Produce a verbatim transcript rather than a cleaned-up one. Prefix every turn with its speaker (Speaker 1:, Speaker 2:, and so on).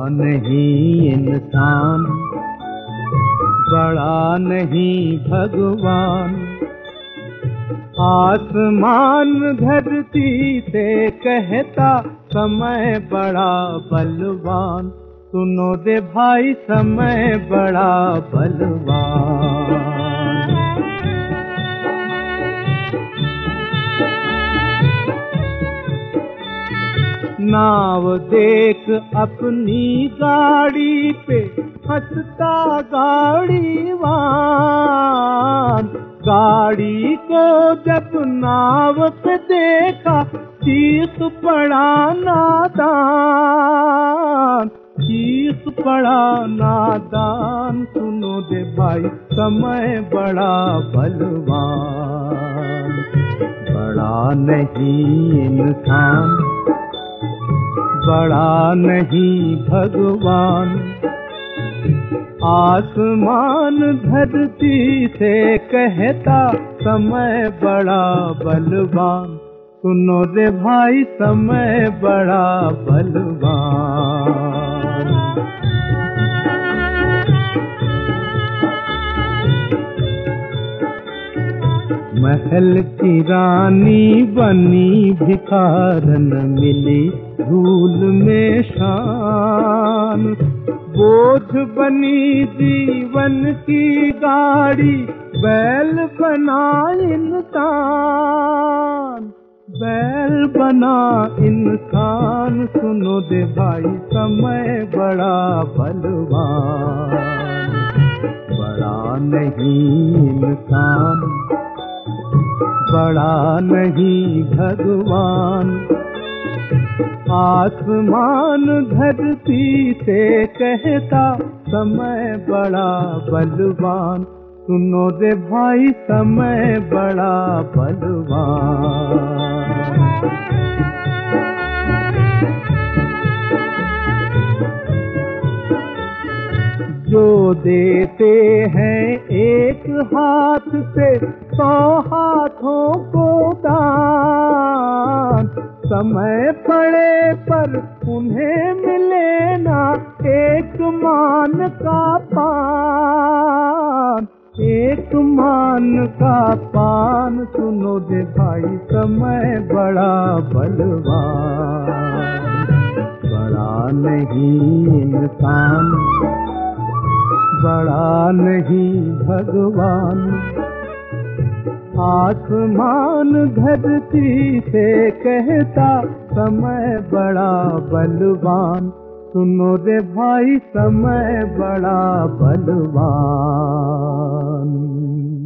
Speaker 1: नहीं इंसान, बड़ा नहीं भगवान। आसमान धरती से कहता समय बड़ा बलवान। सुनो रे भाई समय बड़ा बलवान। नाव देख अपनी गाड़ी पे हंसता गाड़ीवान। गाड़ी को जब नाव पे देखा चीख पड़ा नादान, चीख पड़ा नादान। सुनो दे भाई समय बड़ा बलवान। बड़ा नहीं इंसान, बड़ा नहीं भगवान। आसमान धरती से कहता समय बड़ा बलवान। सुनो रे भाई समय बड़ा बलवान। महल की रानी बनी भिखारन, मिली धूल में शान। बोझ बनी जीवन की गाड़ी, बैल बना इंसान, बैल बना इंसान। सुनो दे भाई समय बड़ा बलवान। बड़ा नहीं इंसान, बड़ा नहीं भगवान। आसमान धरती से कहता समय बड़ा बलवान। सुनो रे भाई समय बड़ा बलवान। जो देते हैं एक हाथ से सौ हाथों को दान। समय पड़े पर उन्हें मिले ना एक मान का पान, एक मान का पान। सुनो दे भाई समय बड़ा बलवान। बड़ा नहीं इंसान, बड़ा नहीं भगवान। आसमान धरती से कहता समय बड़ा बलवान। सुनो रे भाई समय बड़ा बलवान।